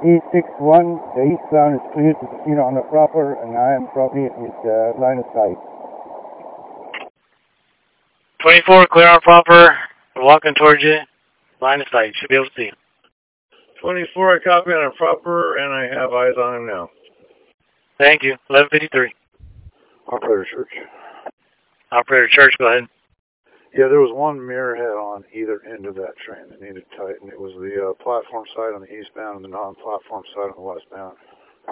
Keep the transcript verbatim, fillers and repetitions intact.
E six one, the eastbound is clear to proceed on the proper, and I am probably at uh, line of sight. twenty-four, clear on proper. We're walking towards you. Line of sight. Should be able to see him. twenty-four, I copy on a proper, and I have eyes on him now. Thank you. eleven fifty-three. Operator Church. Operator Church, go ahead. Yeah, there was one mirror head on either end of that train that needed tightened. It was the uh, platform side on the eastbound and the non-platform side on the westbound.